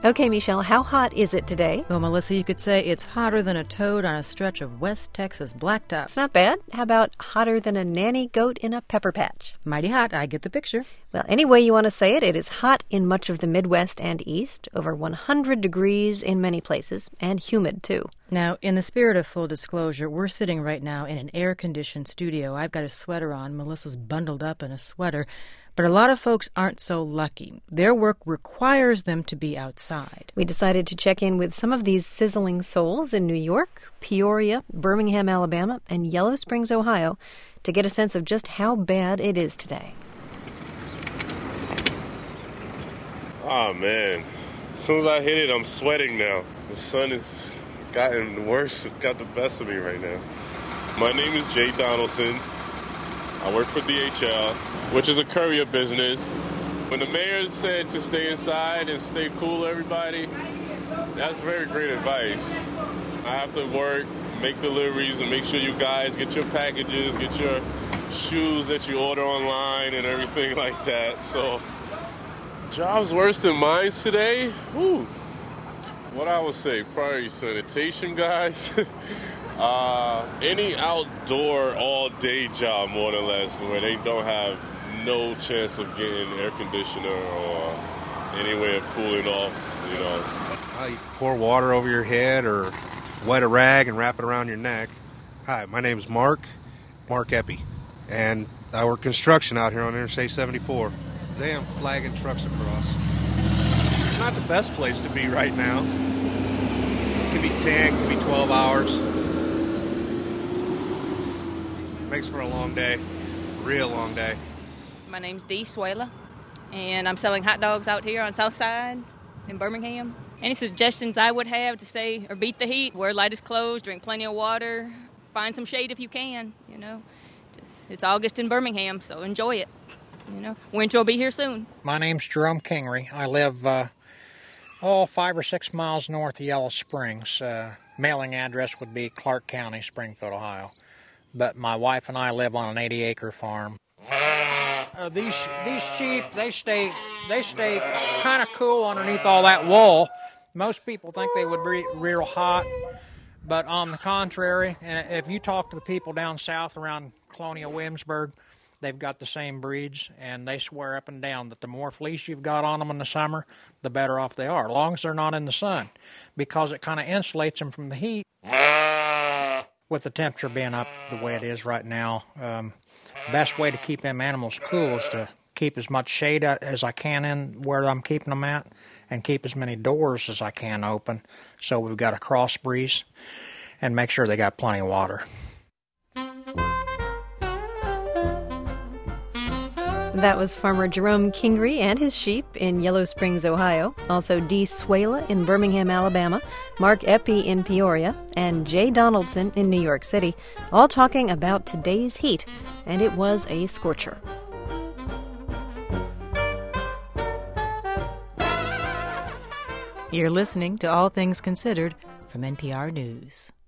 Okay, Michelle, how hot is it today? Well, Melissa, you could say it's hotter than a toad on a stretch of West Texas blacktop. It's not bad. How about hotter than a nanny goat in a pepper patch? Mighty hot, I get the picture. Well, any way you want to say it, it is hot in much of the Midwest and East, over 100 degrees in many places, and humid, too. Now, in the spirit of full disclosure, we're sitting right now in an air-conditioned studio. I've got a sweater on. Melissa's bundled up in a sweater. But a lot of folks aren't so lucky. Their work requires them to be outside. We decided to check in with some of these sizzling souls in New York, Peoria, Birmingham, Alabama, and Yellow Springs, Ohio, to get a sense of just how bad it is today. Oh, man. As soon as I hit it, I'm sweating now. The sun has gotten worse. It got the best of me right now. My name is Jay Donaldson. I work for DHL, which is a courier business. When the mayor said to stay inside and stay cool, everybody, that's very great advice. I have to work, make deliveries, and make sure you guys get your packages, get your shoes that you order online and everything like that. So, jobs worse than mine today? Whew. What I would say, probably sanitation guys. Any outdoor all-day job, more or less, where they don't have no chance of getting air conditioner or any way of cooling off, you know. You can pour water over your head or wet a rag and wrap it around your neck. Hi, my name's Mark Eppy, and I work construction out here on Interstate 74. Damn flagging trucks across. It's not the best place to be right now. It could be 10, it could be 12 hours. Makes for a long day, real long day. My name's Dee Swela, and I'm selling hot dogs out here on South Side in Birmingham. Any suggestions I would have to stay or beat the heat? Wear lightest clothes, drink plenty of water, find some shade if you can, you know. It's August in Birmingham, so enjoy it. You know, winter will be here soon. My name's Jerome Kingery. I live 5 or 6 miles north of Yellow Springs. Mailing address would be Clark County, Springfield, Ohio. But my wife and I live on an 80-acre farm. These sheep, they stay kind of cool underneath all that wool. Most people think they would be real hot, but on the contrary, and if you talk to the people down south around Colonial Williamsburg, they've got the same breeds, and they swear up and down that the more fleece you've got on them in the summer, the better off they are, as long as they're not in the sun, because it kind of insulates them from the heat. With the temperature being up the way it is right now, best way to keep them animals cool is to keep as much shade as I can in where I'm keeping them at and keep as many doors as I can open so we've got a cross breeze and make sure they got plenty of water. That was farmer Jerome Kingery and his sheep in Yellow Springs, Ohio. Also Dee Swela in Birmingham, Alabama, Mark Eppy in Peoria, and Jay Donaldson in New York City, all talking about today's heat, and it was a scorcher. You're listening to All Things Considered from NPR News.